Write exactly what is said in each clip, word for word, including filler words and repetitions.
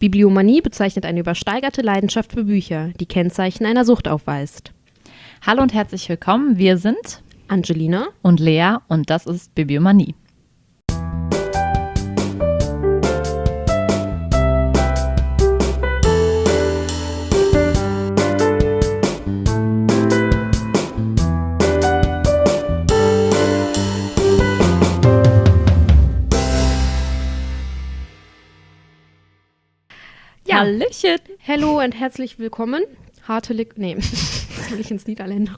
Bibliomanie bezeichnet eine übersteigerte Leidenschaft für Bücher, die Kennzeichen einer Sucht aufweist. Hallo und herzlich willkommen, wir sind Angelina und Lea und das ist Bibliomanie. Ja. Hallöchen. Hallo und herzlich willkommen. Hartelijk, nee, das will ich ins Niederländer.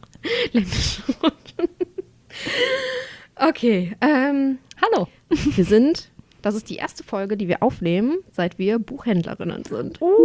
Okay, ähm, Hallo. wir sind, das ist die erste Folge, die wir aufnehmen, seit wir Buchhändlerinnen sind. Uh,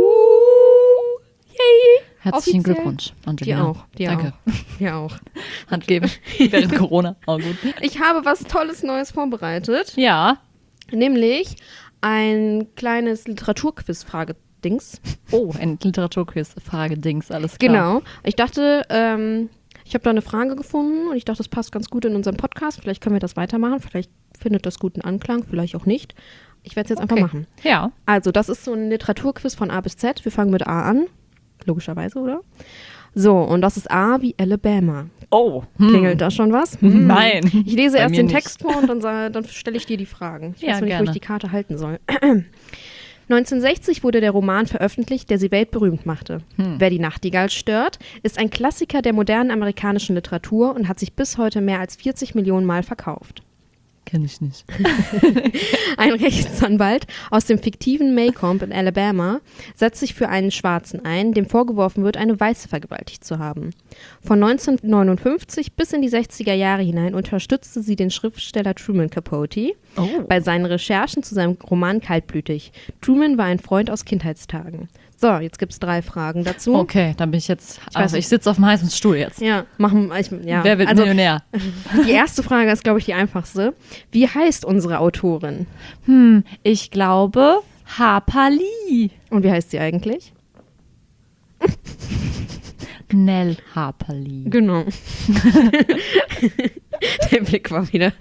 Yay! Herzlichen Offiziell. Glückwunsch, Dir Angelina. auch, dir Danke. auch. Dir auch. Hand geben. Während Corona. Auch gut. Ich habe was Tolles Neues vorbereitet, Ja. nämlich ein kleines Literaturquiz-Frage-Dings. Oh, ein Literaturquiz. Frage Dings, alles klar. Genau. Ich dachte, ähm, ich habe da eine Frage gefunden und ich dachte, das passt ganz gut in unseren Podcast. Vielleicht können wir das weitermachen. Vielleicht findet das guten Anklang, vielleicht auch nicht. Ich werde es jetzt Okay. einfach machen. Ja. Also, das ist so ein Literaturquiz von A bis Z. Wir fangen mit A an. Logischerweise, oder? So, und das ist A wie Alabama. Oh. Klingelt da schon was? Hm. Nein. Ich lese Bei erst mir den nicht. Text vor und dann, sa- dann stelle ich dir die Fragen. Ich Ja, weiß noch nicht, wo gerne. ich die Karte halten soll. neunzehnhundertsechzig wurde der Roman veröffentlicht, der sie weltberühmt machte. Hm. Wer die Nachtigall stört, ist ein Klassiker der modernen amerikanischen Literatur und hat sich bis heute mehr als vierzig Millionen Mal verkauft. Kenn ich nicht. Ein Rechtsanwalt aus dem fiktiven Maycomb in Alabama setzt sich für einen Schwarzen ein, dem vorgeworfen wird, eine Weiße vergewaltigt zu haben. Von neunzehnhundertneunundfünfzig bis in die sechziger Jahre hinein unterstützte sie den Schriftsteller Truman Capote Oh. bei seinen Recherchen zu seinem Roman Kaltblütig. Truman war ein Freund aus Kindheitstagen. So, jetzt gibt es drei Fragen dazu. Okay, dann bin ich jetzt, weiß also ich nicht. sitze auf dem heißen Stuhl jetzt. Ja, machen ich, ja. Wer wird also, Millionär? die erste Frage ist, glaube ich, die einfachste. Wie heißt unsere Autorin? Hm, ich glaube Harper Lee. Und wie heißt sie eigentlich? Nell Harper Lee. Genau. Der Blick war wieder.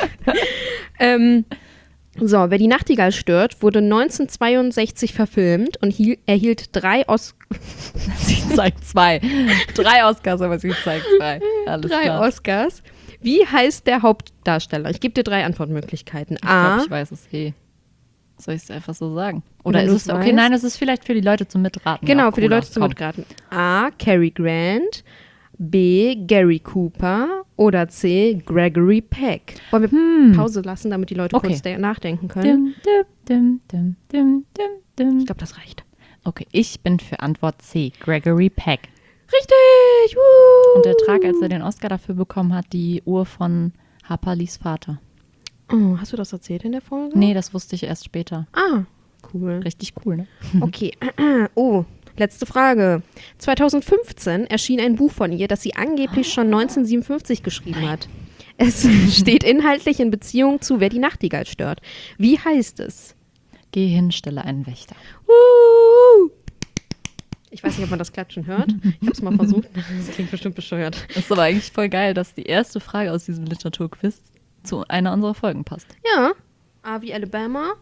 ähm, so, wer die Nachtigall stört, wurde neunzehnhundertzweiundsechzig verfilmt und hiel, erhielt drei, Os- Sie zeigt zwei. Drei Oscars, aber sie zeigt zwei. Alles drei klar. Oscars. Wie heißt der Hauptdarsteller? Ich gebe dir drei Antwortmöglichkeiten. Ich A. glaube, ich weiß es eh. Soll ich es einfach so sagen? Oder Wenn ist du es, es okay, weißt. nein, es ist vielleicht für die Leute zum Mitraten. Genau, ja, für die cooler. Leute zum Komm. Mitraten. A. Cary Grant. B. Gary Cooper. Oder C. Gregory Peck. Wollen wir Hm. Pause lassen, damit die Leute Okay. kurz de- nachdenken können? Dim, dim, dim, dim, dim, dim. Ich glaube, das reicht. Okay, ich bin für Antwort C. Gregory Peck. Richtig! Woo! Und er trag, als er den Oscar dafür bekommen hat, die Uhr von Harper Lees Vater. Oh, hast du das erzählt in der Folge? Nee, das wusste ich erst später. Ah, cool. Richtig cool, ne? Okay. Oh, letzte Frage. zweitausendfünfzehn erschien ein Buch von ihr, das sie angeblich schon neunzehnhundertsiebenundfünfzig geschrieben hat. Es steht inhaltlich in Beziehung zu Wer die Nachtigall stört. Wie heißt es? Geh hin, stelle einen Wächter. Woo! Ich weiß nicht, ob man das Klatschen hört. Ich habe es mal versucht. Das klingt bestimmt bescheuert. Das ist aber eigentlich voll geil, dass die erste Frage aus diesem Literaturquiz zu einer unserer Folgen passt. Ja. A wie Alabama.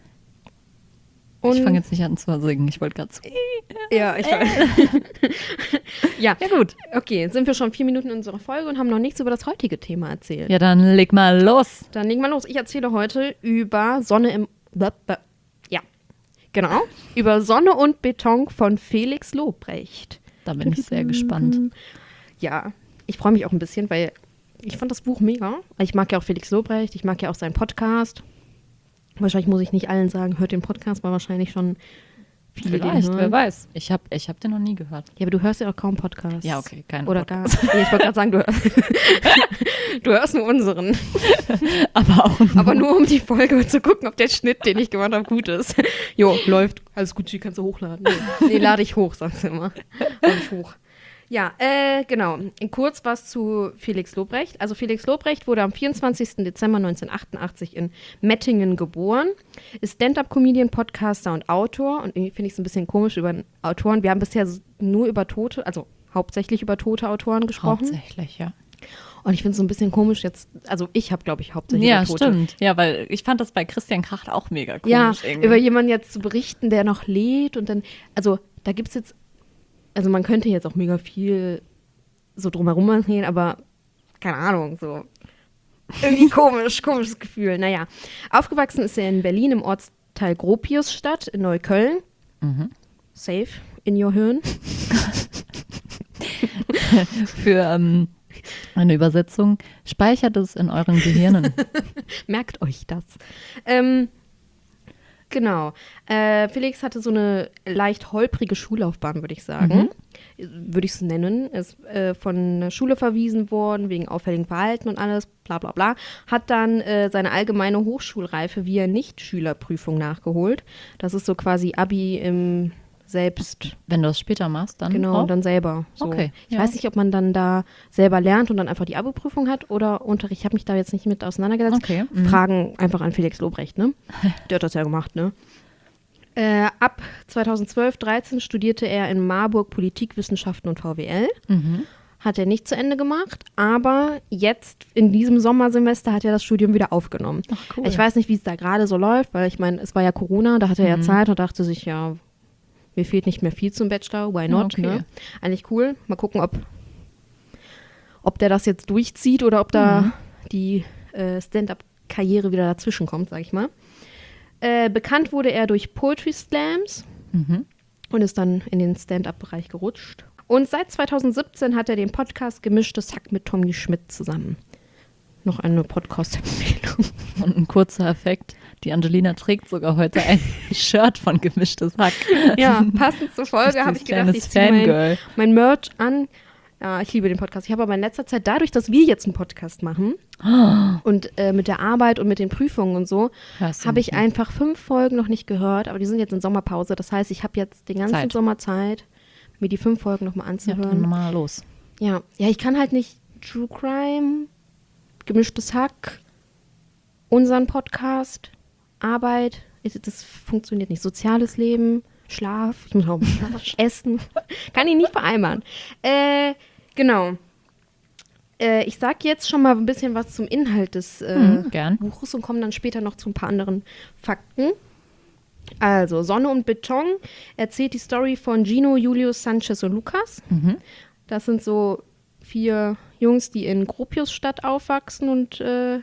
Und Ich fange jetzt nicht an zu singen, ich wollte gerade zu. Ja, ich weiß. ja. Ja gut. Okay, sind wir schon vier Minuten in unserer Folge und haben noch nichts über das heutige Thema erzählt. Ja, dann leg mal los. Dann legen wir los. Ich erzähle heute über Sonne im... Ja, genau. Über Sonne und Beton von Felix Lobrecht. Da bin ich sehr gespannt. Ja, ich freue mich auch ein bisschen, weil ich fand das Buch mega. Ich mag ja auch Felix Lobrecht, ich mag ja auch seinen Podcast. Wahrscheinlich muss ich nicht allen sagen, hört den Podcast, weil wahrscheinlich schon viele den Vielleicht, hören. wer weiß. Ich habe ich hab den noch nie gehört. Ja, aber du hörst ja auch kaum Podcasts. Ja, okay, keine Oder gar. Ja, ich wollte gerade sagen, du hörst, du hörst nur unseren. Aber auch nur. Aber nur um die Folge zu gucken, ob der Schnitt, den ich gemacht habe, gut ist. Jo, läuft. Alles gut, kannst du hochladen. Nee, nee lade ich hoch, sagst du immer. Lade ich hoch. Ja, äh, genau. Kurz was zu Felix Lobrecht. Also Felix Lobrecht wurde am vierundzwanzigsten Dezember neunzehnhundertachtundachtzig in Mettingen geboren, ist Stand-Up-Comedian, Podcaster und Autor. Und irgendwie finde ich es ein bisschen komisch über Autoren. Wir haben bisher nur über Tote, also hauptsächlich über tote Autoren gesprochen. Hauptsächlich, ja. Und ich finde es so ein bisschen komisch jetzt, also ich habe, glaube ich, hauptsächlich Ja, über Tote. stimmt. Ja, weil ich fand das bei Christian Kracht auch mega komisch. Ja, irgendwie. über jemanden jetzt zu berichten, der noch lebt und dann, also da gibt es jetzt, also man könnte jetzt auch mega viel so drumherum erzählen, aber keine Ahnung, so irgendwie komisch, komisches Gefühl. Naja, aufgewachsen ist er in Berlin im Ortsteil Gropiusstadt in Neukölln. Mhm. Safe in your Hirn. Für ähm, eine Übersetzung, speichert es in euren Gehirnen. Merkt euch das. Ähm, genau. Äh, Felix hatte so eine leicht holprige Schullaufbahn, würde ich sagen. Würde ich es nennen. Ist äh, von der Schule verwiesen worden, wegen auffälligem Verhalten und alles, bla bla bla. Hat dann äh, seine allgemeine Hochschulreife via Nichtschülerprüfung nachgeholt. Das ist so quasi Abi im Selbst. Wenn du das später machst, dann Genau, auch? und dann selber. So. Okay, Ich ja. weiß nicht, ob man dann da selber lernt und dann einfach die Abi-Prüfung hat oder Unterricht. Ich habe mich da jetzt nicht mit auseinandergesetzt. Okay. Mhm. Fragen einfach an Felix Lobrecht, ne? Der hat das ja gemacht, ne? Äh, ab zweitausendzwölf, dreizehn studierte er in Marburg Politikwissenschaften und V W L. Mhm. Hat er nicht zu Ende gemacht, aber jetzt in diesem Sommersemester hat er das Studium wieder aufgenommen. Ach, cool. Ich weiß nicht, wie es da gerade so läuft, weil ich meine, es war ja Corona, da hatte er ja Mhm. Zeit und dachte sich, ja, mir fehlt nicht mehr viel zum Bachelor, why not? Okay. Ne? Eigentlich cool. Mal gucken, ob, ob der das jetzt durchzieht oder ob da Mhm. die äh, Stand-up-Karriere wieder dazwischen kommt, sag ich mal. Äh, bekannt wurde er durch Poetry Slams Mhm. und ist dann in den Stand-up-Bereich gerutscht. Und seit zweitausendsiebzehn hat er den Podcast Gemischtes Hack mit Tommy Schmidt zusammen. Noch eine Podcast-Empfehlung. Und ein kurzer Effekt. Die Angelina trägt sogar heute ein Shirt von Gemischtes Hack. Ja, passend zur Folge habe ich gedacht, ich ziehe mein, Fangirl. mein Merch an. Ja, ich liebe den Podcast. Ich habe aber in letzter Zeit, dadurch, dass wir jetzt einen Podcast machen und äh, mit der Arbeit und mit den Prüfungen und so, Hörst du habe ich nicht? einfach fünf Folgen noch nicht gehört, aber die sind jetzt in Sommerpause. Das heißt, ich habe jetzt den ganzen Zeit. Sommer Zeit, mir die fünf Folgen nochmal Ja, anzuhören. dann mal los. Ja, ja, ich kann halt nicht True Crime, Gemischtes Hack, unseren Podcast, Arbeit, ist- das funktioniert nicht. Soziales Leben, Schlaf, ich muss auch Schlaf, Essen, kann ich nicht vereinbaren. Äh, genau. Äh, ich sag jetzt schon mal ein bisschen was zum Inhalt des äh, Mhm, gern. Buches und komme dann später noch zu ein paar anderen Fakten. Also, Sonne und Beton erzählt die Story von Gino, Julius, Sanchez und Lukas. Mhm. Das sind so vier Jungs, die in Gropiusstadt aufwachsen und äh,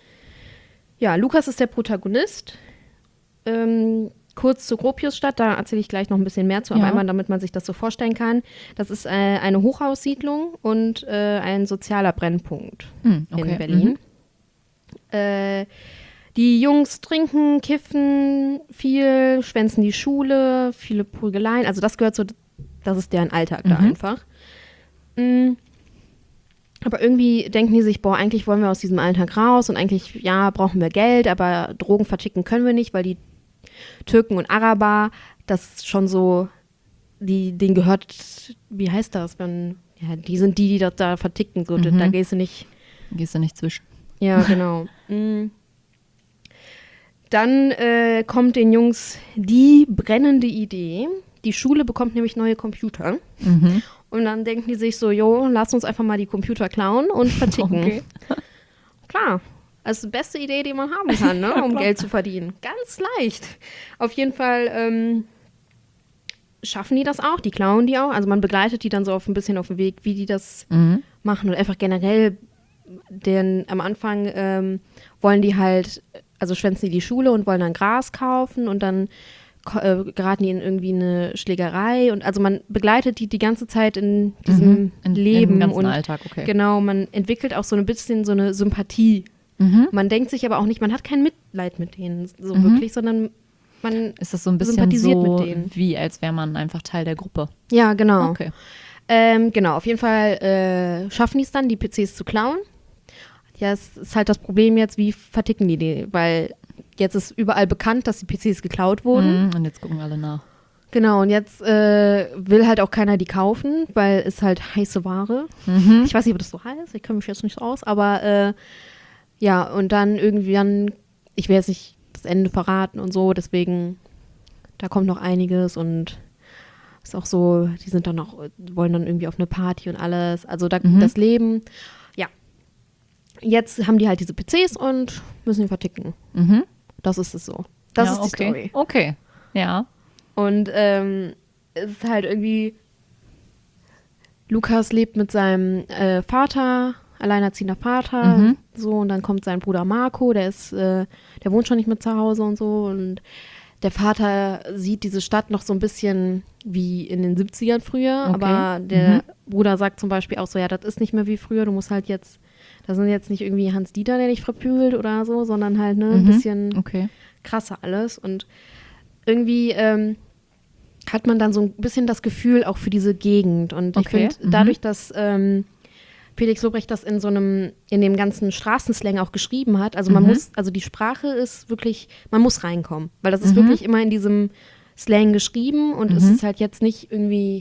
ja, Lukas ist der Protagonist. Ähm, kurz zu Gropiusstadt, da erzähle ich gleich noch ein bisschen mehr zu, aber Ja. einmal, damit man sich das so vorstellen kann. Das ist äh, eine Hochhaussiedlung und äh, ein sozialer Brennpunkt Hm, okay. in Berlin. Äh, die Jungs trinken, kiffen viel, schwänzen die Schule, viele Prügeleien. Also das gehört so, das ist deren Alltag da Mhm. einfach. Mm. Aber irgendwie denken die sich, boah, eigentlich wollen wir aus diesem Alltag raus und eigentlich, ja, brauchen wir Geld, aber Drogen verticken können wir nicht, weil die Türken und Araber, das ist schon so, die, denen gehört, wie heißt das, wenn, ja, die sind die, die das da verticken, so, da, Mhm. da gehst du nicht. Gehst du nicht zwischen. Ja, genau. Mm. Dann äh, kommt den Jungs die brennende Idee. Die Schule bekommt nämlich neue Computer. Mhm. Und dann denken die sich so, jo, lass uns einfach mal die Computer klauen und verticken. Okay. Klar, das ist die beste Idee, die man haben kann, ne, um Geld zu verdienen. Ganz leicht. Auf jeden Fall ähm, schaffen die das auch, die klauen die auch. Also man begleitet die dann so auf ein bisschen auf dem Weg, wie die das Mhm. machen und einfach generell, denn am Anfang ähm, wollen die halt, also schwänzen die die Schule und wollen dann Gras kaufen und dann ko- äh, geraten die in irgendwie eine Schlägerei und also man begleitet die die ganze Zeit in diesem Mhm. In, Leben im ganzen und Alltag, okay. genau, man entwickelt auch so ein bisschen so eine Sympathie. Mhm. Man denkt sich aber auch nicht, man hat kein Mitleid mit denen so Mhm. wirklich, sondern man, Ist das so ein bisschen sympathisiert so, mit denen. wie als wäre man einfach Teil der Gruppe? ja, genau. Okay. Ähm, genau, auf jeden Fall äh, schaffen die es dann, die P Cs zu klauen. Ja, es ist halt das Problem jetzt, wie verticken die die? Weil jetzt ist überall bekannt, dass die P Cs geklaut wurden. Mhm. Und jetzt gucken alle nach. Genau, und jetzt äh, will halt auch keiner die kaufen, weil es halt heiße Ware. Mhm. Ich weiß nicht, ob das so heißt, ich kenne mich jetzt nicht so aus, aber äh, ja, und dann irgendwie dann, ich will jetzt nicht das Ende verraten und so, deswegen, da kommt noch einiges und ist auch so, die sind dann auch, wollen dann irgendwie auf eine Party und alles. Also da, Mhm. das Leben, ja. jetzt haben die halt diese P Cs und müssen die verticken. Mhm. Das ist es so. Das ja, ist die okay. Story. Okay, ja. Und ähm, es ist halt irgendwie, Lukas lebt mit seinem äh, Vater, alleinerziehender Vater, Mhm. so, und dann kommt sein Bruder Marco, der ist, äh, der wohnt schon nicht mehr zu Hause und so, und der Vater sieht diese Stadt noch so ein bisschen wie in den siebzigern früher, Okay. aber der Mhm. Bruder sagt zum Beispiel auch so, ja, das ist nicht mehr wie früher, du musst halt jetzt, da sind jetzt nicht irgendwie Hans Dieter, der dich verprügelt oder so, sondern halt, ne, ein Mhm. bisschen Okay. krasser alles, und irgendwie ähm, hat man dann so ein bisschen das Gefühl auch für diese Gegend, und ich Okay. finde, Mhm. dadurch, dass ähm, Felix Lobrecht das in so einem, in dem ganzen Straßenslang auch geschrieben hat, also man Mhm. muss, also die Sprache ist wirklich, man muss reinkommen, weil das ist Mhm. wirklich immer in diesem Slang geschrieben, und es Mhm. ist halt jetzt nicht irgendwie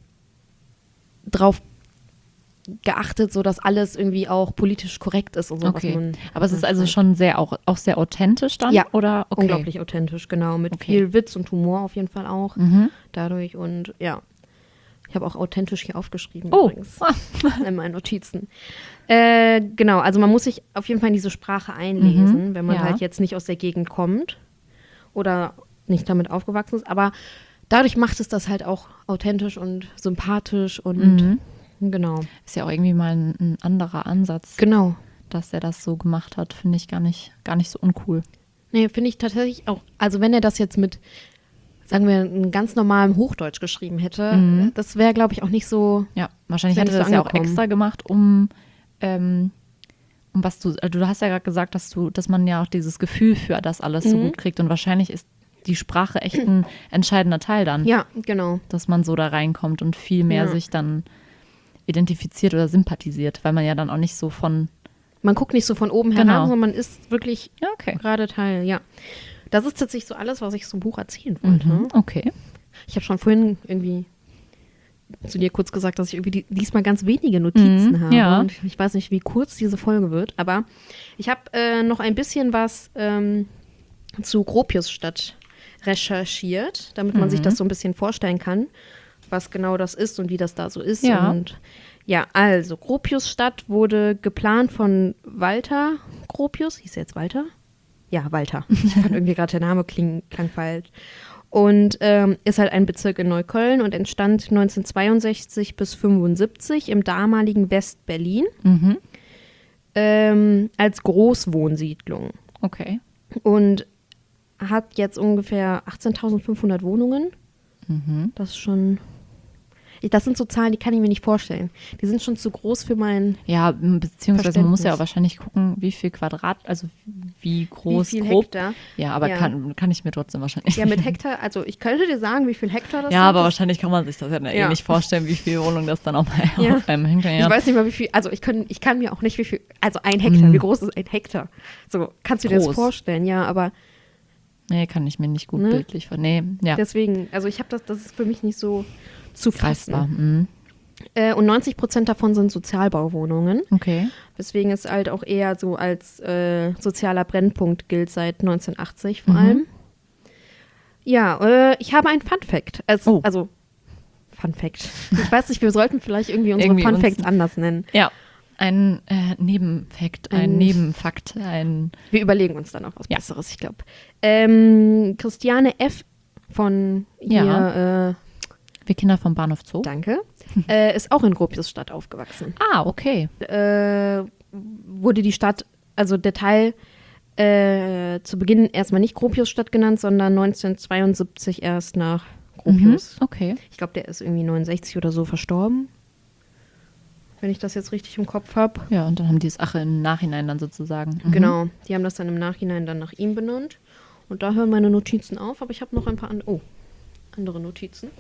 drauf geachtet, so dass alles irgendwie auch politisch korrekt ist und so. Okay. Was man, Aber es ist man also schreibt. schon sehr auch, auch sehr authentisch dann? Ja, Oder? Okay. Unglaublich authentisch, genau, mit Okay. viel Witz und Humor auf jeden Fall auch Mhm. dadurch, und ja, ich habe auch authentisch hier aufgeschrieben Oh. übrigens in meinen Notizen. Äh, genau, also man muss sich auf jeden Fall in diese Sprache einlesen, Mhm, wenn man ja. halt jetzt nicht aus der Gegend kommt oder nicht damit aufgewachsen ist, aber dadurch macht es das halt auch authentisch und sympathisch und Mhm. genau. Ist ja auch irgendwie mal ein, ein anderer Ansatz, Genau. dass er das so gemacht hat, finde ich gar nicht, gar nicht so uncool. Nee, finde ich tatsächlich auch, also wenn er das jetzt mit, sagen wir, einem ganz normalem Hochdeutsch geschrieben hätte, Mhm. das wäre, glaube ich, auch nicht so, Ja, wahrscheinlich Ist ja hat er nicht das so ja auch angekommen. extra gemacht, um, ähm, um was du, also du hast ja gerade gesagt, dass du, dass man ja auch dieses Gefühl für das alles so Mhm. gut kriegt, und wahrscheinlich ist die Sprache echt ein entscheidender Teil dann, ja, genau. dass man so da reinkommt und viel mehr Ja. sich dann identifiziert oder sympathisiert, weil man ja dann auch nicht so von, Man guckt nicht so von oben Genau. herab, sondern man ist wirklich ja, okay. gerade Teil, ja. Das ist tatsächlich so alles, was ich zum Buch erzählen wollte. Mhm, okay. Ich habe schon vorhin irgendwie zu dir kurz gesagt, dass ich irgendwie die, diesmal ganz wenige Notizen Mhm, habe. ja. Und ich weiß nicht, wie kurz diese Folge wird, aber ich habe äh, noch ein bisschen was ähm, zu Gropiusstadt recherchiert, damit man Mhm. sich das so ein bisschen vorstellen kann, was genau das ist und wie das da so ist. Ja. Und ja, also Gropiusstadt wurde geplant von Walter Gropius. Hieß er jetzt Walter? Ja, Walter. Ich fand irgendwie gerade der Name kling, klang falsch. Und ähm, ist halt ein Bezirk in Neukölln und entstand neunzehnhundertzweiundsechzig bis fünfundsiebzig im damaligen West-Berlin Mhm, ähm, als Großwohnsiedlung. okay. Und hat jetzt ungefähr achtzehntausendfünfhundert Wohnungen. Mhm. Das ist schon. Ich, das sind so Zahlen, die kann ich mir nicht vorstellen. Die sind schon zu groß für mein. Ja, m, beziehungsweise man muss ja auch Verständnis. wahrscheinlich gucken, wie viel Quadrat, also wie groß, wie viel grob. Hektar. Ja, aber Ja. Kann, kann ich mir trotzdem wahrscheinlich Ja, mit Hektar, also ich könnte dir sagen, wie viel Hektar das Ja, sind. aber Das- wahrscheinlich kann man sich das ja, eh Ja. nicht vorstellen, wie viel Wohnung das dann auf, Ja. auf einem hängt. Ja. Ich weiß nicht mal, wie viel, also ich kann, ich kann mir auch nicht, wie viel, also ein Hektar, Mhm. wie groß ist ein Hektar? So, kannst du dir das Groß. vorstellen, ja, aber Nee, kann ich mir nicht gut Ne? bildlich vor. Nee, ja, deswegen, also ich habe das, das ist für mich nicht so zu greifbar. fassen. Mhm. Äh, und neunzig Prozent davon sind Sozialbauwohnungen, Okay. weswegen es halt auch eher so als äh, sozialer Brennpunkt gilt seit neunzehnhundertachtzig vor Mhm. allem. Ja, äh, ich habe einen Fun Fact. Es, Oh. Also, Fun Fact. Ich weiß nicht, wir sollten vielleicht irgendwie unsere Irgendwie Fun uns- Facts anders nennen. Ja, ein äh, Nebenfakt, ein, Ein- Nebenfakt, ein Wir überlegen uns dann auch was Ja. Besseres, ich glaube. Ähm, Christiane F. von hier, Ja. äh, Wir Kinder vom Bahnhof Zoo. danke, äh, ist auch in Gropiusstadt aufgewachsen. Ah, okay. Äh, wurde die Stadt, also der Teil äh, zu Beginn erstmal nicht Gropiusstadt genannt, sondern neunzehnhundertzweiundsiebzig erst nach Gropius. Mhm. Okay. Ich glaube, der ist irgendwie neunundsechzig oder so verstorben. Wenn ich das jetzt richtig im Kopf habe. Ja, und dann haben die es Ache im Nachhinein dann sozusagen. Mhm. Genau, die haben das dann im Nachhinein dann nach ihm benannt. Und da hören meine Notizen auf, aber ich habe noch ein paar an oh, andere Notizen.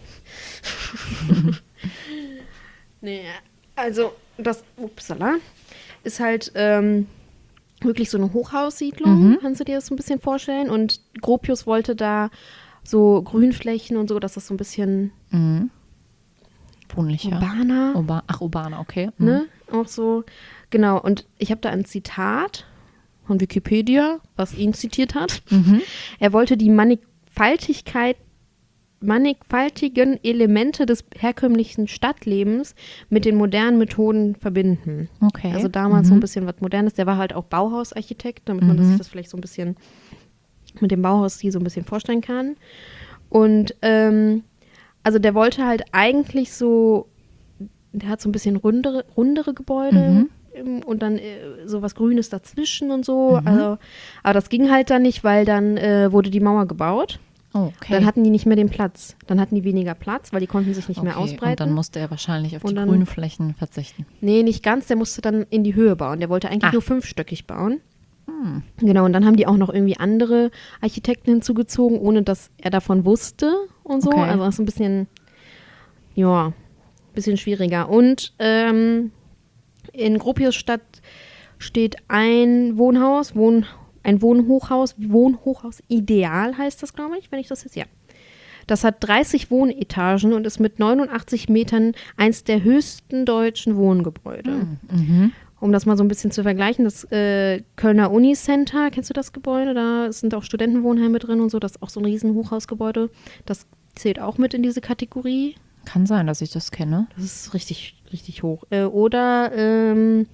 nee, also das, upsala, ist halt ähm, wirklich so eine Hochhaussiedlung, Mhm. kannst du dir das so ein bisschen vorstellen? Und Gropius wollte da so Grünflächen und so, dass das so ein bisschen Mhm. Wohnlicher. urbaner, Urba Ach, urbaner, okay. Mhm. ne? Auch so, genau. Und ich habe da ein Zitat von Wikipedia, was ihn zitiert hat. Mhm. Er wollte die Mannigfaltigkeit mannigfaltigen Elemente des herkömmlichen Stadtlebens mit den modernen Methoden verbinden. Okay. Also damals mhm. so ein bisschen was Modernes. Der war halt auch Bauhausarchitekt, damit man Mhm. sich das vielleicht so ein bisschen mit dem Bauhausstil so ein bisschen vorstellen kann. Und ähm, also der wollte halt eigentlich so, der hat so ein bisschen rundere, rundere Gebäude Mhm. im, und dann äh, so was Grünes dazwischen und so. Mhm. Also, aber das ging halt dann nicht, weil dann äh, wurde die Mauer gebaut. Oh, okay. Dann hatten die nicht mehr den Platz. Dann hatten die weniger Platz, weil die konnten sich nicht okay. mehr ausbreiten. Und dann musste er wahrscheinlich auf Und die dann- Grünflächen verzichten. Nee, nicht ganz. Der musste dann in die Höhe bauen. Der wollte eigentlich Ah. nur fünfstöckig bauen. Hm. Genau, und dann haben die auch noch irgendwie andere Architekten hinzugezogen, ohne dass er davon wusste und so. Okay. Also das ist ein bisschen, ja, ein bisschen schwieriger. Und ähm, in Gropiusstadt steht ein Wohnhaus, Wohn, ein Wohnhochhaus, Wohnhochhaus Ideal heißt das, glaube ich, wenn ich das jetzt, ja. Das hat dreißig Wohnetagen und ist mit neunundachtzig Metern eins der höchsten deutschen Wohngebäude. Mhm. Um das mal so ein bisschen zu vergleichen, das äh, Kölner Unicenter, kennst du das Gebäude? Da sind auch Studentenwohnheime drin und so, das ist auch so ein riesen Hochhausgebäude. Das zählt auch mit in diese Kategorie. Kann sein, dass ich das kenne. Das ist richtig, richtig hoch. Äh, oder ähm,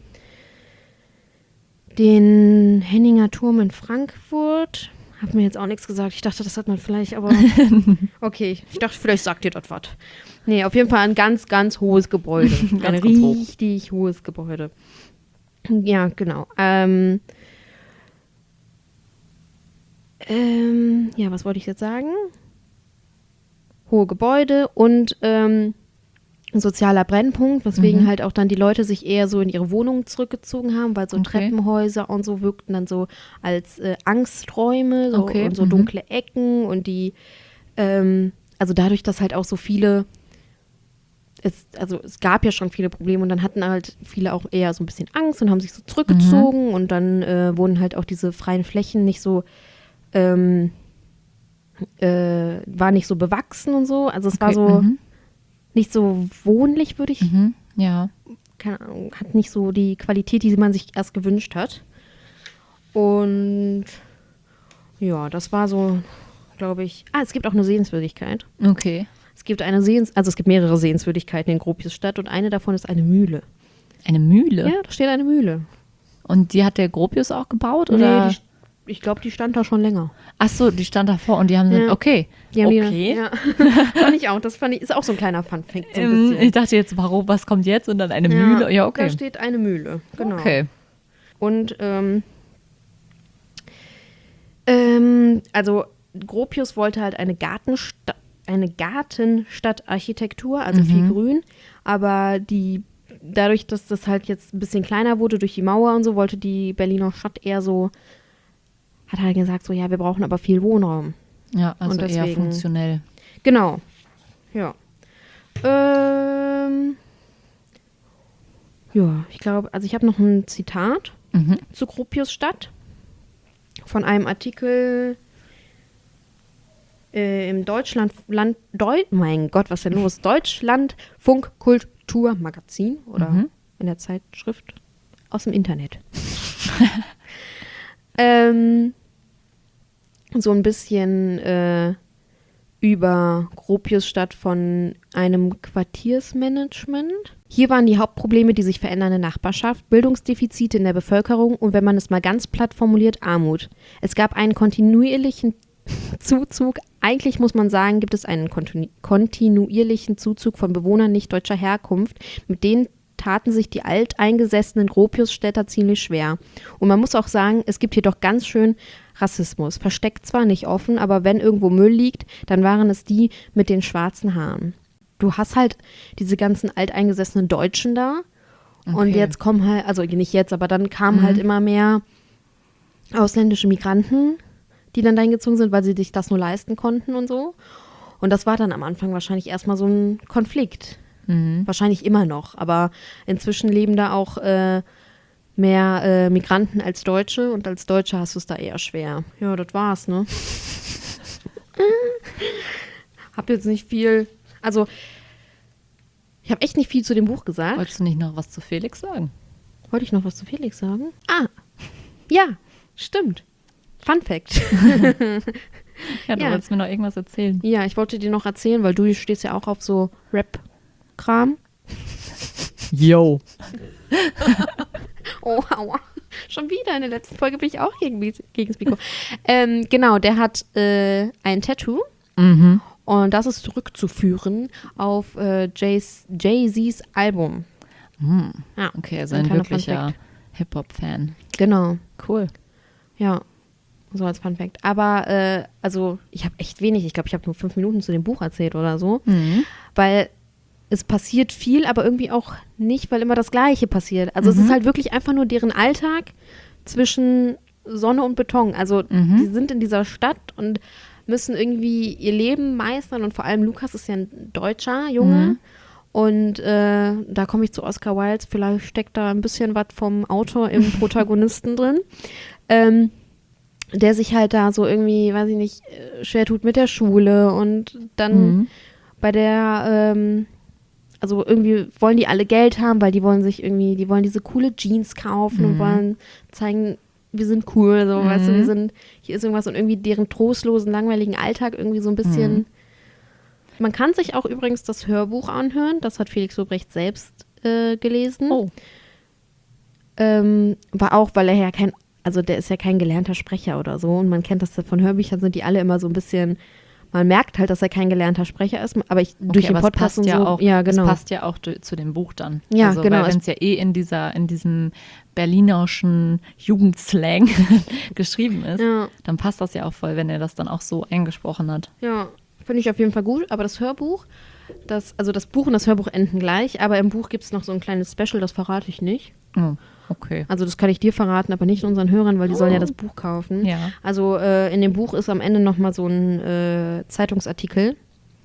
den Henninger Turm in Frankfurt. Hab mir jetzt auch nichts gesagt. Ich dachte, das hat man vielleicht, aber okay. Ich dachte, vielleicht sagt ihr das was. Nee, auf jeden Fall ein ganz, ganz hohes Gebäude. ein Ganz, ganz hoch. richtig hohes Gebäude. Ja, genau. Ähm, ähm, ja, was wollte ich jetzt sagen? Hohe Gebäude und ähm, ein sozialer Brennpunkt, weswegen Mhm. halt auch dann die Leute sich eher so in ihre Wohnungen zurückgezogen haben, weil so Okay. Treppenhäuser und so wirkten dann so als äh, Angsträume so, Okay, und so mhm. dunkle Ecken und die, ähm, also dadurch, dass halt auch so viele Es, also es gab ja schon viele Probleme und dann hatten halt viele auch eher so ein bisschen Angst und haben sich so zurückgezogen und dann äh, wurden halt auch diese freien Flächen nicht so, ähm, äh, war nicht so bewachsen und so. Also es war Okay, so mhm. nicht so wohnlich, würde ich, Mhm. Ja. keine Ahnung, hat nicht so die Qualität, die man sich erst gewünscht hat. Und ja, das war so, glaube ich, ah, es gibt auch eine Sehenswürdigkeit. Okay. Es gibt eine Sehens, also es gibt mehrere Sehenswürdigkeiten in Gropiusstadt und eine davon ist eine Mühle. Eine Mühle? Ja, da steht eine Mühle. Und die hat der Gropius auch gebaut? Oder? Nee, die, ich glaube, die stand da schon länger. Ach so, die stand davor und die haben Ja. dann, okay. Die haben okay. Die, ja. fand ich auch. Das fand ich, ist auch so ein kleiner Funfact. So ein Ähm, bisschen. ich dachte jetzt, warum, was kommt jetzt? Und dann eine Ja, Mühle. Ja, Da okay. steht eine Mühle, genau. Okay. Und ähm, ähm, also Gropius wollte halt eine Gartenstadt, eine Gartenstadtarchitektur, also Mhm. viel Grün, aber die dadurch, dass das halt jetzt ein bisschen kleiner wurde durch die Mauer und so, wollte die Berliner Stadt eher so, hat halt gesagt, so ja, wir brauchen aber viel Wohnraum. Ja, also Und eher deswegen- funktionell. Genau. Ja. Ähm, ja, ich glaube, also ich habe noch ein Zitat Mhm. zu Gropiusstadt von einem Artikel äh, im Deutschland, Land, Deu mein Gott, was ist denn los? Deutschlandfunk Kulturmagazin oder Mhm. in der Zeitschrift aus dem Internet. ähm, so ein bisschen äh, über Gropiusstadt von einem Quartiersmanagement. Hier waren die Hauptprobleme die sich verändernde Nachbarschaft, Bildungsdefizite in der Bevölkerung und wenn man es mal ganz platt formuliert, Armut. Es gab einen kontinuierlichen Zuzug. Eigentlich muss man sagen, gibt es einen kontinu kontinuierlichen Zuzug von Bewohnern nicht deutscher Herkunft. Mit denen taten sich die alteingesessenen Gropiusstädter ziemlich schwer. Und man muss auch sagen, es gibt hier doch ganz schön Rassismus. Versteckt zwar nicht offen, aber wenn irgendwo Müll liegt, dann waren es die mit den schwarzen Haaren. Du hast halt diese ganzen alteingesessenen Deutschen da. Und Okay. jetzt kommen halt, also nicht jetzt, aber dann kamen Mhm. halt immer mehr ausländische Migranten, die dann dahin gezogen sind, weil sie sich das nur leisten konnten und so. Und das war dann am Anfang wahrscheinlich erstmal so ein Konflikt. Mhm. Wahrscheinlich immer noch. Aber inzwischen leben da auch äh, mehr äh, Migranten als Deutsche und als Deutsche hast du es da eher schwer. Ja, das war's, ne? Hab jetzt nicht viel, also ich habe echt nicht viel zu dem Buch gesagt. Wolltest du nicht noch was zu Felix sagen? Wollte ich noch was zu Felix sagen? Ah, ja, stimmt. Fun Fact. Ja, du Ja. wolltest mir noch irgendwas erzählen. Ja, ich wollte dir noch erzählen, weil du stehst ja auch auf so Rap-Kram. Yo. Oh, aua. Schon wieder in der letzten Folge bin ich auch gegen, gegen das Mikro. ähm, genau, der hat äh, ein Tattoo Mhm. und das ist zurückzuführen auf äh, Jay's, Jay-Z's Album. Hm. Ja, Okay, also ein ein kleiner wirklicher Funfact. Hip-Hop-Fan. Genau, Cool. ja. So als Fun Fact. Aber, äh, also, ich habe echt wenig. Ich glaube, ich habe nur fünf Minuten zu dem Buch erzählt oder so. Mhm. Weil es passiert viel, aber irgendwie auch nicht, weil immer das Gleiche passiert. Also, es Mhm. ist halt wirklich einfach nur deren Alltag zwischen Sonne und Beton. Also, Mhm. die sind in dieser Stadt und müssen irgendwie ihr Leben meistern. Und vor allem Lukas ist ja ein deutscher Junge. Mhm. Und äh, da komme ich zu Oscar Wilde. Vielleicht steckt da ein bisschen was vom Autor im Protagonisten drin. Ähm, der sich halt da so irgendwie, weiß ich nicht, äh, schwer tut mit der Schule und dann Mhm. bei der, ähm, also irgendwie wollen die alle Geld haben, weil die wollen sich irgendwie, die wollen diese coole Jeans kaufen Mhm. und wollen zeigen, wir sind cool, so, Mhm. weißt du, wir sind, hier ist irgendwas und irgendwie deren trostlosen, langweiligen Alltag irgendwie so ein bisschen. Mhm. Man kann sich auch übrigens das Hörbuch anhören, das hat Felix Lobrecht selbst äh, gelesen. Oh. Ähm, war auch, weil er ja kein, also der ist ja kein gelernter Sprecher oder so und man kennt das von Hörbüchern, sind die alle immer so ein bisschen, man merkt halt, dass er kein gelernter Sprecher ist, aber ich durch den aber es Podcast passt und ja so, auch, ja genau. Es passt ja auch du- zu dem Buch dann. Ja, also, genau, Weil es- wenn es ja eh in dieser, in diesem berlinerischen Jugendslang geschrieben ist, Ja, dann passt das ja auch voll, wenn er das dann auch so eingesprochen hat. ja, finde ich auf jeden Fall gut, aber das Hörbuch, das, also das Buch und das Hörbuch enden gleich, aber im Buch gibt es noch so ein kleines Special, das verrate ich nicht. Oh, okay. Also das kann ich dir verraten, aber nicht unseren Hörern, weil die sollen ja das Buch kaufen. Ja. Also äh, in dem Buch ist am Ende nochmal so ein äh, Zeitungsartikel.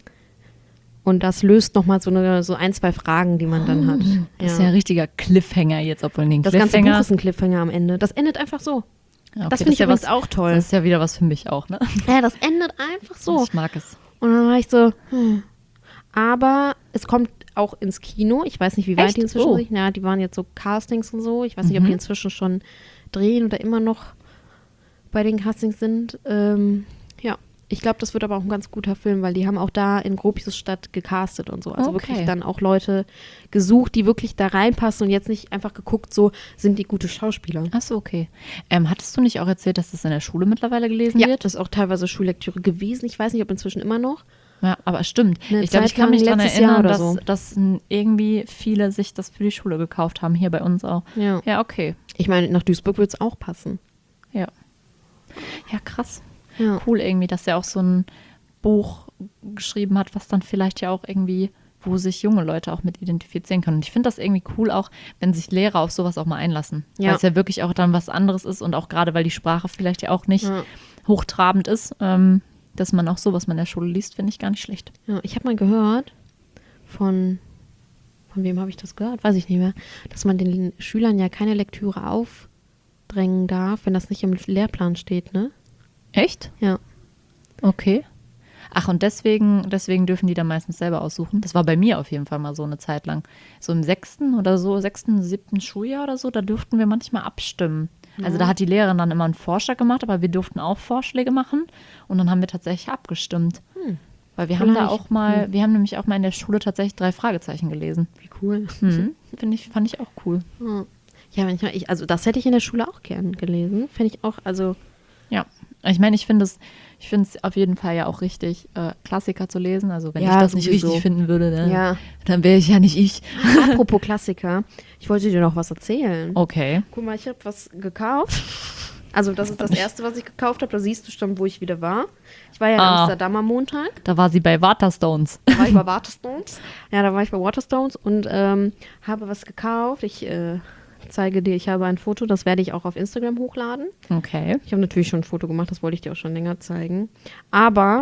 Und das löst nochmal so, eine, so ein, zwei Fragen, die man dann hat. Das ist ja ein richtiger Cliffhanger jetzt, obwohl den Das ganze Cliffhanger. Buch ist ein Cliffhanger am Ende. Das endet einfach so. Ja, okay, das finde ich ist ja übrigens was, auch toll. Das ist ja wieder was für mich auch, ne? Ja, das endet einfach so. Ich mag es. Und dann war ich so, hm. Aber es kommt auch ins Kino. Ich weiß nicht, wie weit Echt? die inzwischen Oh. sind. Ja, die waren jetzt so Castings und so. Ich weiß nicht, ob Mhm. die inzwischen schon drehen oder immer noch bei den Castings sind. Ähm, ja, ich glaube, das wird aber auch ein ganz guter Film, weil die haben auch da in Gropiusstadt gecastet und so. Also Okay. wirklich dann auch Leute gesucht, die wirklich da reinpassen und jetzt nicht einfach geguckt, so sind die gute Schauspieler. Achso, okay. Ähm, hattest du nicht auch erzählt, dass das in der Schule mittlerweile gelesen Ja, wird? das ist auch teilweise Schullektüre gewesen. Ich weiß nicht, ob inzwischen immer noch. Ja, aber stimmt. Eine Ich glaube, ich Zeit kann lang mich daran letztes Jahr erinnern, oder dass, so. dass n- irgendwie viele sich das für die Schule gekauft haben, hier bei uns auch. Ja. Ja, okay. Ich meine, nach Duisburg wird es auch passen. Ja. Ja, krass. Ja. Cool irgendwie, dass er auch so ein Buch geschrieben hat, was dann vielleicht ja auch irgendwie, wo sich junge Leute auch mit identifizieren können. Und ich finde das irgendwie cool auch, wenn sich Lehrer auf sowas auch mal einlassen. Ja. Weil es ja wirklich auch dann was anderes ist und auch gerade, weil die Sprache vielleicht ja auch nicht Ja. hochtrabend ist, ähm, dass man auch sowas mal in der Schule liest, finde ich gar nicht schlecht. Ja, ich habe mal gehört von, von wem habe ich das gehört? Weiß ich nicht mehr, dass man den Schülern ja keine Lektüre aufdrängen darf, wenn das nicht im Lehrplan steht, ne? Echt? Ja. Okay. Ach, und deswegen, deswegen dürfen die dann meistens selber aussuchen. Das war bei mir auf jeden Fall mal so eine Zeit lang. So im sechsten oder so, sechsten, siebten Schuljahr oder so, da durften wir manchmal abstimmen. Also da hat die Lehrerin dann immer einen Vorschlag gemacht, aber wir durften auch Vorschläge machen und dann haben wir tatsächlich abgestimmt. Hm. Weil wir haben da Vielleicht. auch mal, wir haben nämlich auch mal in der Schule tatsächlich drei Fragezeichen gelesen. Wie cool. Mhm. Finde ich, fand ich auch cool. Ja, ja manchmal, ich, also das hätte ich in der Schule auch gern gelesen. Fände ich auch, also Ja, ich meine, ich finde es ich finde es auf jeden Fall ja auch richtig, äh, Klassiker zu lesen. Also wenn Ja, ich das nicht sowieso. richtig finden würde, dann, ja. dann wäre ich ja nicht ich. Apropos Klassiker, ich wollte dir noch was erzählen. Okay. Guck mal, ich habe was gekauft. Also das ist das Erste, was ich gekauft habe. Da siehst du schon, wo ich wieder war. Ich war ja in Ah. Amsterdam am Montag. Da war sie bei Waterstones. Da war ich bei Waterstones. Ja, da war ich bei Waterstones und ähm, habe was gekauft. Ich äh, zeige dir, ich habe ein Foto, das werde ich auch auf Instagram hochladen. Okay. Ich habe natürlich schon ein Foto gemacht, das wollte ich dir auch schon länger zeigen. Aber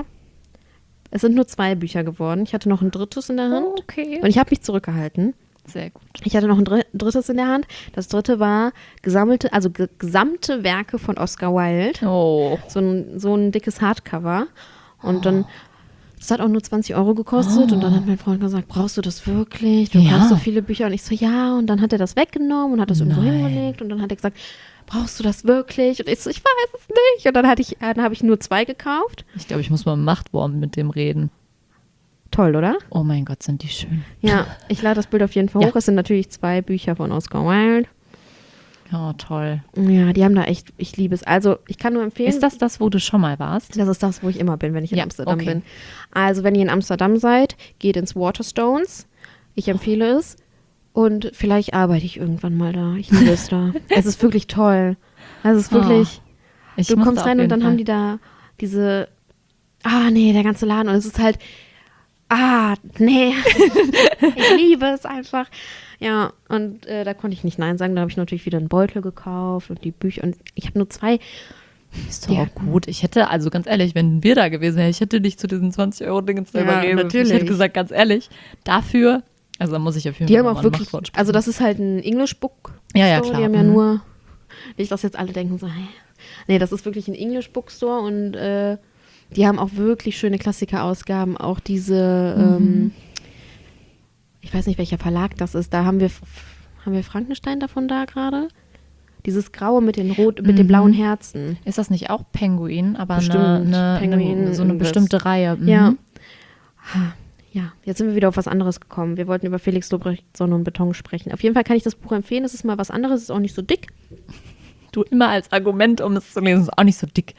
es sind nur zwei Bücher geworden. Ich hatte noch ein drittes in der Hand Okay. und ich habe mich zurückgehalten. Sehr gut. Ich hatte noch ein dr- drittes in der Hand. Das dritte war gesammelte, also ge gesamte Werke von Oscar Wilde. Oh. So ein, so ein dickes Hardcover. Und dann Das hat auch nur zwanzig Euro gekostet. Oh. Und dann hat mein Freund gesagt, brauchst du das wirklich? Du Ja. brauchst so viele Bücher. Und ich so, ja. Und dann hat er das weggenommen und hat das irgendwo hingelegt. Und dann hat er gesagt, brauchst du das wirklich? Und ich so, ich weiß es nicht. Und dann hatte ich, dann habe ich nur zwei gekauft. Ich glaube, ich muss mal im Machtwurm mit dem reden. Toll, oder? Oh mein Gott, sind die schön. Ja, ich lade das Bild auf jeden Fall Ja. hoch. Es sind natürlich zwei Bücher von Oscar Wilde. Oh, toll. Ja, die haben da echt, ich liebe es. Also, ich kann nur empfehlen. Ist das das, wo du schon mal warst? Das ist das, wo ich immer bin, wenn ich in Ja, Amsterdam okay. bin. Also, wenn ihr in Amsterdam seid, geht ins Waterstones. Ich empfehle es. Und vielleicht arbeite ich irgendwann mal da. Ich liebe es da. Es ist wirklich toll. Also, es ist wirklich, Oh, ich du muss kommst da auf rein und jeden dann Fall. haben die da diese, ah, nee, der ganze Laden. Und es ist halt, ah, nee. Ich liebe es einfach. Ja, und äh, da konnte ich nicht Nein sagen. Da habe ich natürlich wieder einen Beutel gekauft und die Bücher. Und ich habe nur zwei. Ist doch Ja. auch gut. Ich hätte, also ganz ehrlich, wenn wir da gewesen wären, ich hätte dich zu diesen zwanzig Euro Dingen Ja, übergeben. natürlich. Ich hätte gesagt, ganz ehrlich, dafür, also da muss ich auf jeden Die Fall haben noch auch mal ein wirklich, Machtwort sprechen. also das ist halt ein English Book Ja, ja, Store. klar. Die haben ja Mhm. nur, nicht, dass jetzt alle denken so, hä? Nee, das ist wirklich ein English Bookstore und äh, die haben auch wirklich schöne Klassiker-Ausgaben. Auch diese, Mhm. ähm, ich weiß nicht, welcher Verlag das ist. Da haben wir, haben wir Frankenstein davon da gerade? Dieses Graue mit den rot, mit den Mhm. blauen Herzen. Ist das nicht auch Penguin, aber eine, Bestimmt. eine, Penguin, eine, so eine irgendwas. bestimmte Reihe? Mhm. Ja. Ja, jetzt sind wir wieder auf was anderes gekommen. Wir wollten über Felix Lobrecht Sonne und Beton sprechen. Auf jeden Fall kann ich das Buch empfehlen. Es ist mal was anderes, es ist auch nicht so dick. Du immer als Argument, um es zu lesen, ist auch nicht so dick.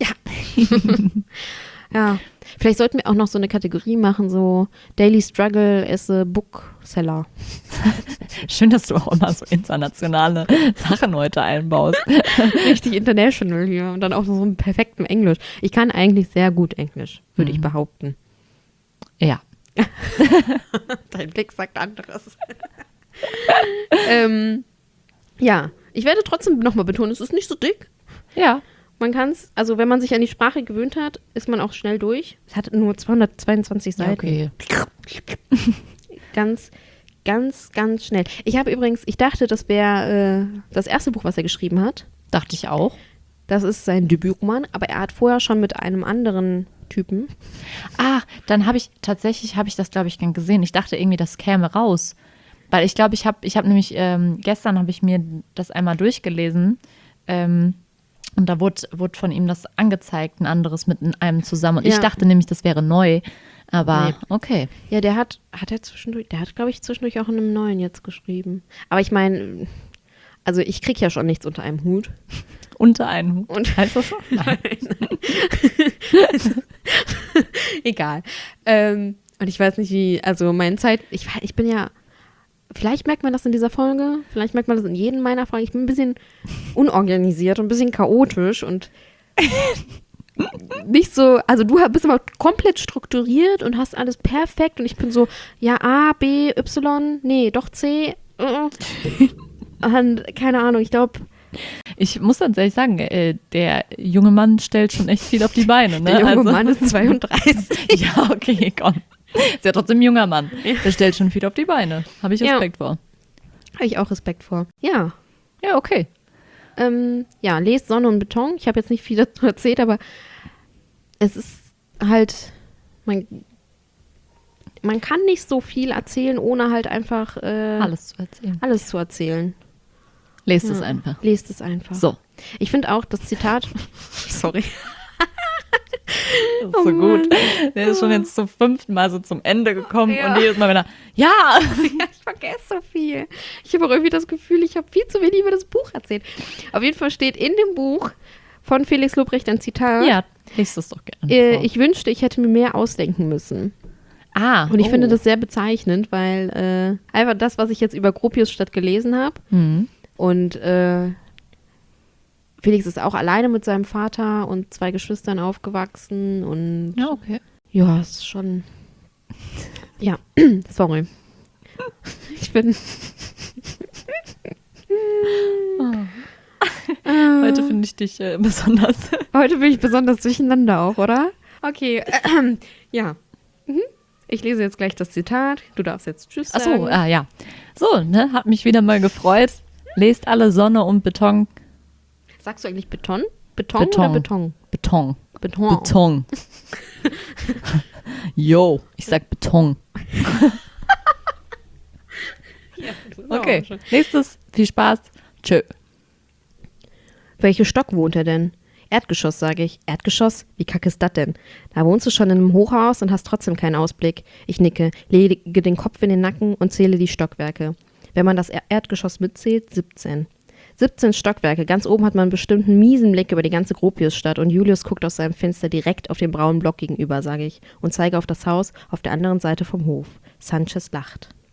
Ja, vielleicht sollten wir auch noch so eine Kategorie machen, so Daily Struggle as a Bookseller. Schön, dass du auch immer so internationale Sachen heute einbaust. Richtig international hier und dann auch so im perfekten Englisch. Ich kann eigentlich sehr gut Englisch, würde ich Mhm. behaupten. Ja. Dein Blick sagt anderes. ähm, ja, ich werde trotzdem nochmal betonen, es ist nicht so dick. Ja. Man kann es, also wenn man sich an die Sprache gewöhnt hat, ist man auch schnell durch. Es hat nur zweihundertzweiundzwanzig Ja, Seiten. okay. Ganz, ganz, ganz schnell. Ich habe übrigens, ich dachte, das wäre äh, das erste Buch, was er geschrieben hat. Dachte ich auch. Das ist sein Debütroman, aber er hat vorher schon mit einem anderen Typen. Ah, dann habe ich, tatsächlich habe ich das, glaube ich, gern gesehen. Ich dachte irgendwie, das käme raus. Weil ich glaube, ich habe ich hab nämlich, ähm, gestern habe ich mir das einmal durchgelesen. Ähm, und da wurde, wurde von ihm das angezeigt, ein anderes mit einem zusammen. Und Ja. ich dachte nämlich, das wäre neu. Aber Nee. okay. Ja, der hat, hat er zwischendurch, der hat, glaube ich, zwischendurch auch in einem neuen jetzt geschrieben. Aber ich meine, also ich kriege ja schon nichts unter einem Hut. Unter einen Hut. Und Heißt das so? Nein. Egal. Ähm, und ich weiß nicht, wie, also meine Zeit, ich, ich bin ja, vielleicht merkt man das in dieser Folge, vielleicht merkt man das in jedem meiner Folgen. Ich bin ein bisschen unorganisiert und ein bisschen chaotisch und nicht so, also du bist aber komplett strukturiert und hast alles perfekt und ich bin so, ja, A, B, Y, nee, doch C. äh. Und keine Ahnung, ich glaube, Ich muss tatsächlich sagen, äh, der junge Mann stellt schon echt viel auf die Beine. Ne? der junge Also- Mann ist zweiunddreißig. Ja, okay, komm. Ist ja trotzdem ein junger Mann. Der stellt schon viel auf die Beine. Habe ich Ja. Respekt vor. Habe ich auch Respekt vor. Ja, Ja, okay. ähm, ja, lest Sonne und Beton. Ich habe jetzt nicht viel dazu erzählt, aber es ist halt, man, man kann nicht so viel erzählen, ohne halt einfach äh, Alles zu erzählen. alles zu erzählen. Lest Ja. es einfach. Lest es einfach. So. Ich finde auch das Zitat, sorry. Das ist Oh so Mann. gut. Der ist schon jetzt zum fünften Mal so zum Ende gekommen Ja. und jedes Mal wieder, ja! Ich vergesse so viel. Ich habe auch irgendwie das Gefühl, ich habe viel zu wenig über das Buch erzählt. Auf jeden Fall steht in dem Buch von Felix Lobrecht ein Zitat. Ja, lest es doch gerne. Äh, vor. ich wünschte, ich hätte mir mehr ausdenken müssen. ah, Und ich oh. finde das sehr bezeichnend, weil äh, einfach das, was ich jetzt über Gropiusstadt gelesen habe Mhm. und äh, Felix ist auch alleine mit seinem Vater und zwei Geschwistern aufgewachsen und Ja, okay. ja, es ist schon ja, sorry. Ich bin Heute finde ich dich äh, besonders. Heute bin ich besonders durcheinander auch, oder? Okay, äh, ja. Mhm. Ich lese jetzt gleich das Zitat. Du darfst jetzt Tschüss sagen. Achso, ah, ja. So, ne, hat mich wieder mal gefreut. Lest alle Sonne und Beton. Sagst du eigentlich Beton? Beton, Beton. oder Beton? Beton. Beton. Beton. Yo, ich sag Beton. Ja, Okay, nächstes. Viel Spaß. Tschö. Welche Stock wohnt er denn? Erdgeschoss, sage ich. Erdgeschoss? Wie kacke ist das denn? Da wohnst du schon in einem Hochhaus und hast trotzdem keinen Ausblick. Ich nicke, lege den Kopf in den Nacken und zähle die Stockwerke. Wenn man das Erdgeschoss mitzählt, siebzehn. siebzehn Stockwerke. Ganz oben hat man bestimmt einen miesen Blick über die ganze Gropiusstadt und Julius guckt aus seinem Fenster direkt auf den braunen Block gegenüber, sage ich, und zeige auf das Haus auf der anderen Seite vom Hof. Sanchez lacht.